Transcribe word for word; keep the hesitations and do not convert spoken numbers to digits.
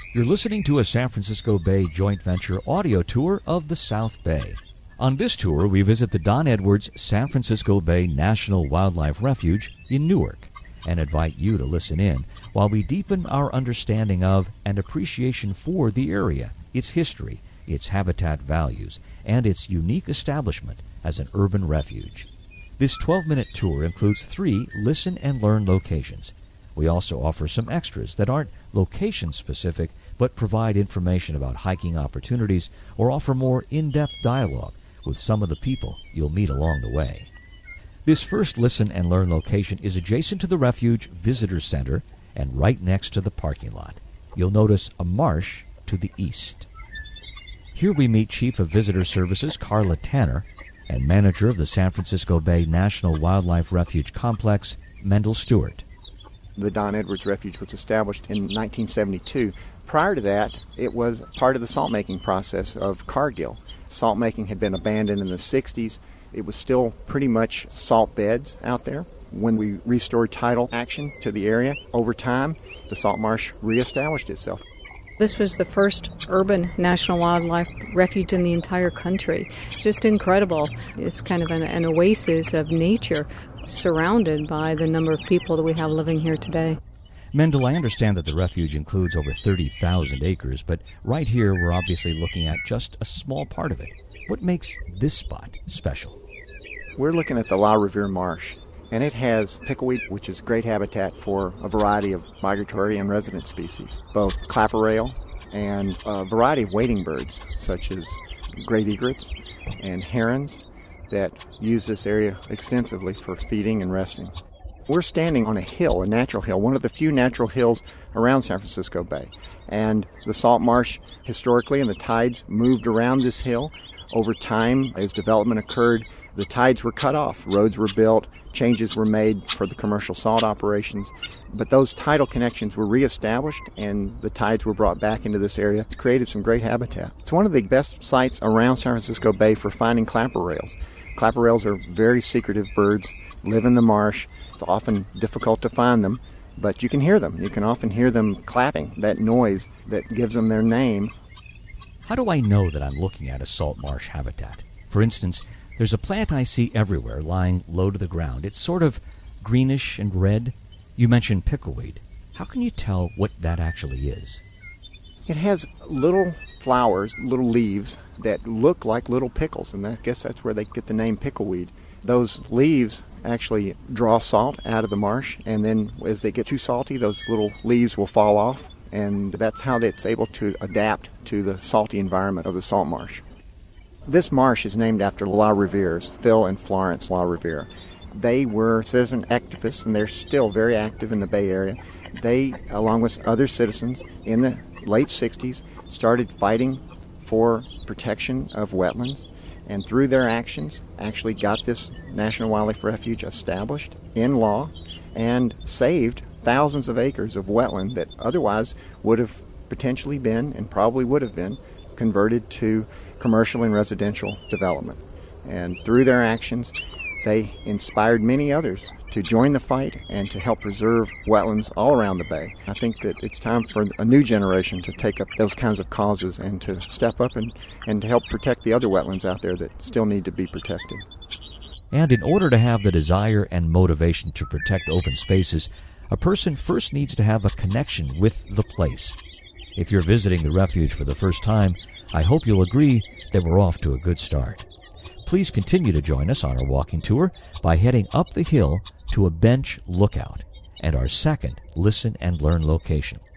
You're listening to a San Francisco Bay joint venture audio tour of the South Bay. On this tour, we visit the Don Edwards San Francisco Bay National Wildlife Refuge in Newark and invite you to listen in while we deepen our understanding of and appreciation for the area, its history, its habitat values, and its unique establishment as an urban refuge. This twelve-minute tour includes three listen and learn locations. We also offer some extras that aren't location-specific but provide information about hiking opportunities or offer more in-depth dialogue with some of the people you'll meet along the way. This first listen and learn location is adjacent to the Refuge Visitor Center and right next to the parking lot. You'll notice a marsh to the east. Here we meet Chief of Visitor Services Carla Tanner and Manager of the San Francisco Bay National Wildlife Refuge Complex, Mendel Stewart. The Don Edwards Refuge was established in nineteen seventy-two. Prior to that, it was part of the salt-making process of Cargill. Salt making had been abandoned in the sixties. It was still pretty much salt beds out there. When we restored tidal action to the area, over time, the salt marsh reestablished itself. This was the first urban national wildlife refuge in the entire country. It's just incredible. It's kind of an, an oasis of nature surrounded by the number of people that we have living here today. Mendel, I understand that the refuge includes over thirty thousand acres, but right here we're obviously looking at just a small part of it. What makes this spot special? We're looking at the La Riviere Marsh, and it has pickleweed, which is great habitat for a variety of migratory and resident species, both clapper rail and a variety of wading birds, such as great egrets and herons that use this area extensively for feeding and resting. We're standing on a hill, a natural hill, one of the few natural hills around San Francisco Bay. And the salt marsh historically and the tides moved around this hill. Over time, as development occurred, the tides were cut off. Roads were built, changes were made for the commercial salt operations. But those tidal connections were reestablished and the tides were brought back into this area. It's created some great habitat. It's one of the best sites around San Francisco Bay for finding clapper rails. Clapper rails are very secretive birds, live in the marsh. It's often difficult to find them, but you can hear them. You can often hear them clapping, that noise that gives them their name. How do I know that I'm looking at a salt marsh habitat? For instance, there's a plant I see everywhere lying low to the ground. It's sort of greenish and red. You mentioned pickleweed. How can you tell what that actually is? It has little flowers, little leaves that look like little pickles, and I guess that's where they get the name pickleweed. Those leaves actually draw salt out of the marsh, and then as they get too salty, those little leaves will fall off, and that's how it's able to adapt to the salty environment of the salt marsh. This marsh is named after La Riviere's, Phil and Florence La Riviere. They were citizen activists, and they're still very active in the Bay Area. They, along with other citizens, in the late sixties, started fighting for protection of wetlands, and through their actions actually got this National Wildlife Refuge established in law and saved thousands of acres of wetland that otherwise would have potentially been, and probably would have been, converted to commercial and residential development. And through their actions, they inspired many others to join the fight and to help preserve wetlands all around the Bay. I think that it's time for a new generation to take up those kinds of causes and to step up and, and to help protect the other wetlands out there that still need to be protected. And in order to have the desire and motivation to protect open spaces, a person first needs to have a connection with the place. If you're visiting the refuge for the first time, I hope you'll agree that we're off to a good start. Please continue to join us on our walking tour by heading up the hill to a bench lookout and our second listen and learn location.